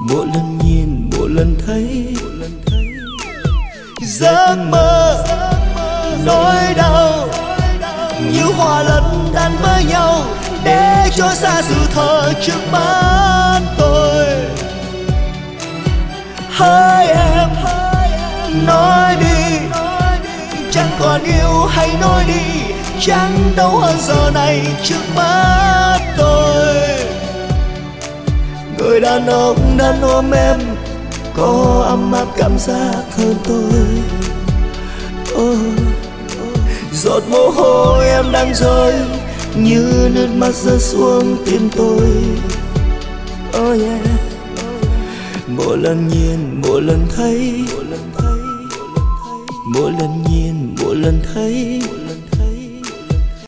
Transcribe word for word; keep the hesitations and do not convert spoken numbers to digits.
mỗi lần nhìn mỗi lần thấy giấc mơ nỗi đau như hòa lẫn đan với nhau để trôi xa sự thật trước mắt tôi. Hỡi em nói đi, chẳng còn yêu hay nói đi, chẳng đâu hơn giờ này trước mắt tôi. Người đàn ông đang ôm em có ấm áp cảm giác hơn tôi. Oh, giọt mồ hôi em đang rơi như nước mắt rơi xuống tim tôi. Oh yeah. Mỗi lần nhìn mỗi lần thấy, mỗi lần nhìn mỗi lần thấy